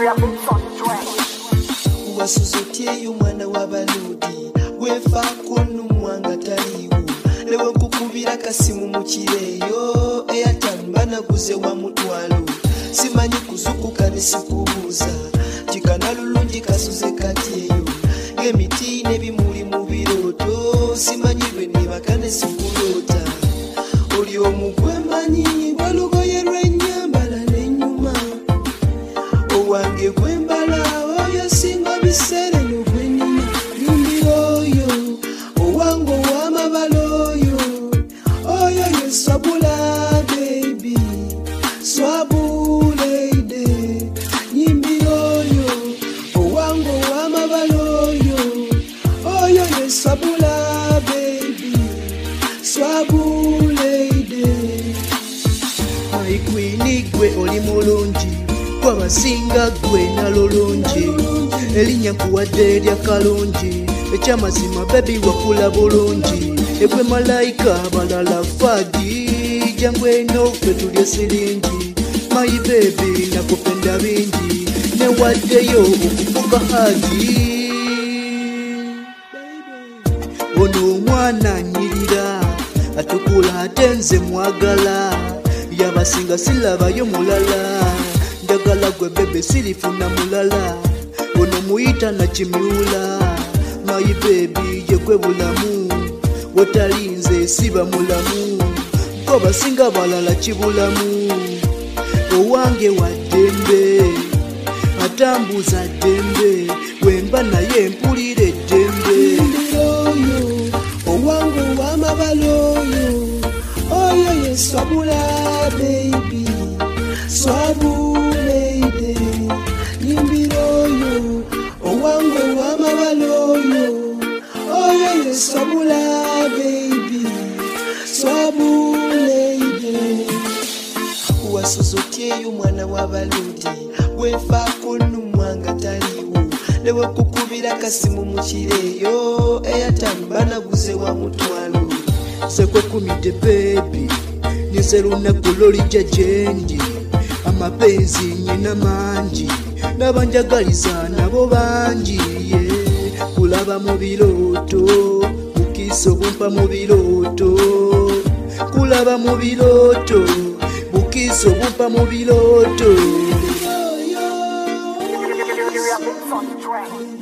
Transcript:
Wasuzotyeyo mwana w'abaludi wefaako n'umwanga taliwo lewe nkukubira kasimu mu kireeyo Airtime banaguze wa mutwalo simanyi kuzukuka ne sikubuuza kikanalulungi kasuze katyeyo ng'emiti n'ebimuli mu birooto simanyi lwe nebaka ne sikuloota oli omugwe mmanyi walugoye lw'ennyambala n'ennyuma owange gwembala oyo singa bisere n'ogwenina lumbiro oyo owange ow'amabala oyo oyo ye swabula baby swabuleide nyimbiro oyo owange ow'amabala oyo oyo ye swabula baby swabuleide aikwini gwe oli mulungi kwabasinga gwe nalulungi elinya nkuwadde erya kalungi ekyamazima bebi wakula bulungi egwe malayika balala fagi jangu eno ffe tulye siringi mayi bebi nakupenda bingi newaddeyo okufuka hagi ono omwana nyirira atukula ate nze mwagala yabasinga silabayo mulala njagala gwe bebe sirifuna mulala ono muyita na kimyula mayi bebi yegwe bulamu wotalinze siba mulamu ko basinga balala kibulamu owange wa ddembe atambuza ddembe wemba naye mpulira eddembe owange ow'amabala oyo ye swabula baby swabuleide nyimbiro oyo owange ow'amabala oyo ye swabula baby swabuleide wasuzotyeyo mwana w'abaludi wefaako n'umwanga taliwo lewe kukubira kasimu mu kireeyo Airtime banaguze wa mutwalo sekwekumidde baby nize lunaku lolijja gyendi amapenzi nyina mangi n'abanjagaliza nabo bangi kulaba mu birooto bukiso bumpa mu birooto kulaba mu birooto bukiso bumpa mu birooto